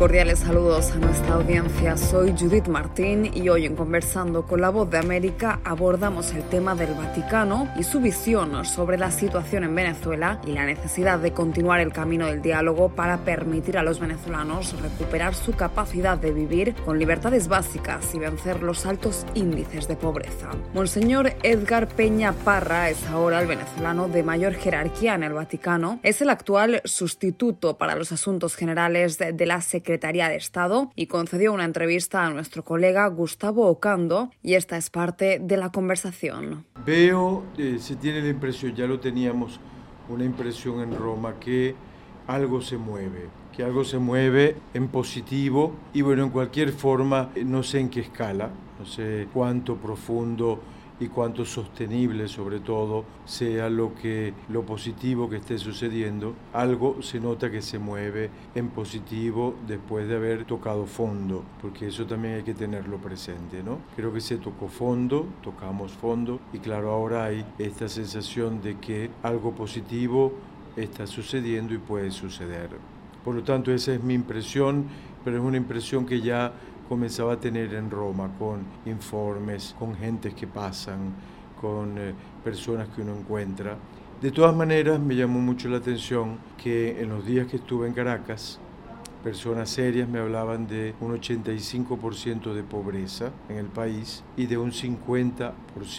Cordiales saludos a nuestra audiencia. Soy Judith Martín y hoy en Conversando con la Voz de América abordamos el tema del Vaticano y su visión sobre la situación en Venezuela y la necesidad de continuar el camino del diálogo para permitir a los venezolanos recuperar su capacidad de vivir con libertades básicas y vencer los altos índices de pobreza. Monseñor Edgar Peña Parra es ahora el venezolano de mayor jerarquía en el Vaticano. Es el actual sustituto para los asuntos generales de la Secretaría de Estado y concedió una entrevista a nuestro colega Gustavo Ocando y esta es parte de la conversación. Se tiene la impresión, ya lo teníamos, una impresión en Roma que algo se mueve en positivo y bueno, en cualquier forma, no sé en qué escala, no sé cuánto profundo y cuánto sostenible sobre todo sea lo positivo que esté sucediendo. Algo se nota que se mueve en positivo después de haber tocado fondo, porque eso también hay que tenerlo presente, ¿no? Creo que se tocamos fondo y claro, ahora hay esta sensación de que algo positivo está sucediendo y puede suceder. Por lo tanto, esa es mi impresión, pero es una impresión que ya comenzaba a tener en Roma, con informes, con gentes que pasan, con personas que uno encuentra. De todas maneras, me llamó mucho la atención que en los días que estuve en Caracas, personas serias me hablaban de un 85% de pobreza en el país y de un 50%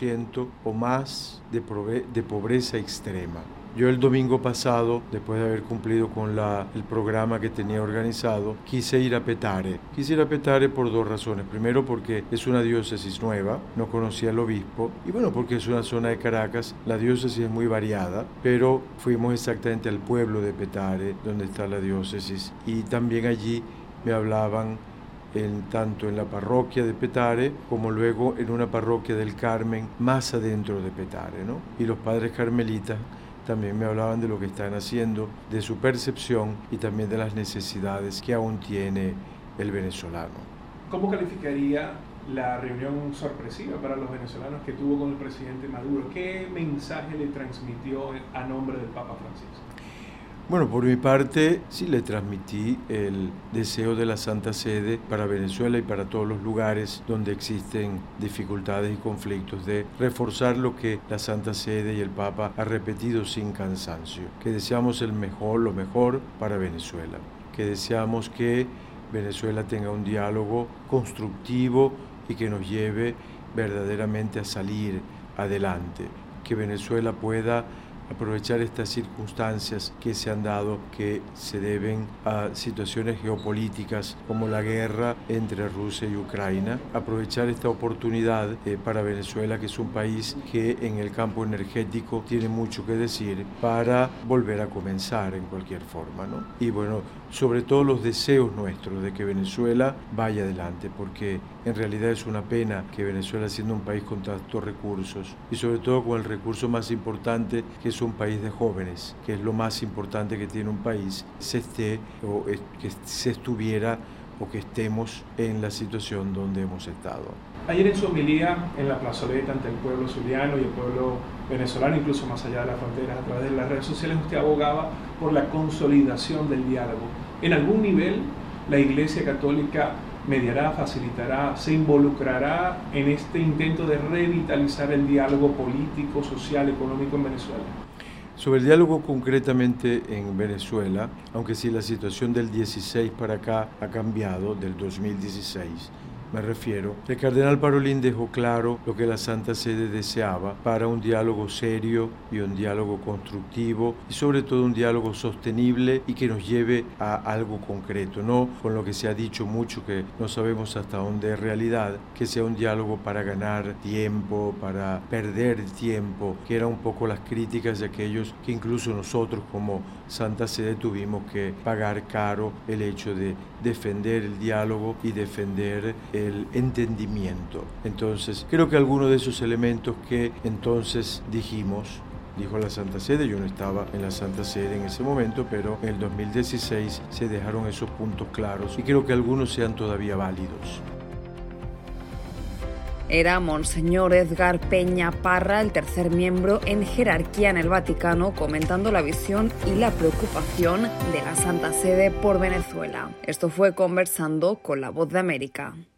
o más de pobreza extrema. Yo el domingo pasado, después de haber cumplido con el programa que tenía organizado, quise ir a Petare. Quise ir a Petare por dos razones. Primero, porque es una diócesis nueva, no conocía al obispo. Y bueno, porque es una zona de Caracas, la diócesis es muy variada, pero fuimos exactamente al pueblo de Petare, donde está la diócesis. Y también allí me hablaban tanto en la parroquia de Petare como luego en una parroquia del Carmen más adentro de Petare, ¿no? Y los padres carmelitas también me hablaban de lo que están haciendo, de su percepción y también de las necesidades que aún tiene el venezolano. ¿Cómo calificaría la reunión sorpresiva para los venezolanos que tuvo con el presidente Maduro? ¿Qué mensaje le transmitió a nombre del Papa Francisco? Bueno, por mi parte, sí le transmití el deseo de la Santa Sede para Venezuela y para todos los lugares donde existen dificultades y conflictos, de reforzar lo que la Santa Sede y el Papa ha repetido sin cansancio, que deseamos lo mejor para Venezuela, que deseamos que Venezuela tenga un diálogo constructivo y que nos lleve verdaderamente a salir adelante, que Venezuela pueda aprovechar estas circunstancias que se han dado, que se deben a situaciones geopolíticas como la guerra entre Rusia y Ucrania, aprovechar esta oportunidad para Venezuela, que es un país que en el campo energético tiene mucho que decir, para volver a comenzar en cualquier forma, ¿no? Y bueno, sobre todo los deseos nuestros de que Venezuela vaya adelante, porque en realidad es una pena que Venezuela, siendo un país con tantos recursos y sobre todo con el recurso más importante, que es un país de jóvenes, que es lo más importante que tiene un país, que estemos en la situación donde hemos estado. Ayer en su homilía en la plazoleta ante el pueblo zuliano y el pueblo venezolano, incluso más allá de las fronteras, a través de las redes sociales, usted abogaba por la consolidación del diálogo. En algún nivel, la Iglesia Católica mediará, facilitará, se involucrará en este intento de revitalizar el diálogo político, social, económico en Venezuela. Sobre el diálogo concretamente en Venezuela, aunque sí la situación del 16 para acá ha cambiado, del 2016, me refiero, el cardenal Parolin dejó claro lo que la Santa Sede deseaba para un diálogo serio y un diálogo constructivo y sobre todo un diálogo sostenible y que nos lleve a algo concreto, no con lo que se ha dicho mucho que no sabemos hasta dónde es realidad, que sea un diálogo para ganar tiempo, para perder tiempo, que eran un poco las críticas de aquellos que incluso nosotros como Santa Sede tuvimos que pagar caro el hecho de defender el diálogo y defender el entendimiento. Entonces, creo que algunos de esos elementos que entonces dijo la Santa Sede, yo no estaba en la Santa Sede en ese momento, pero en el 2016 se dejaron esos puntos claros y creo que algunos sean todavía válidos. Era Monseñor Edgar Peña Parra, el tercer miembro en jerarquía en el Vaticano, comentando la visión y la preocupación de la Santa Sede por Venezuela. Esto fue Conversando con La Voz de América.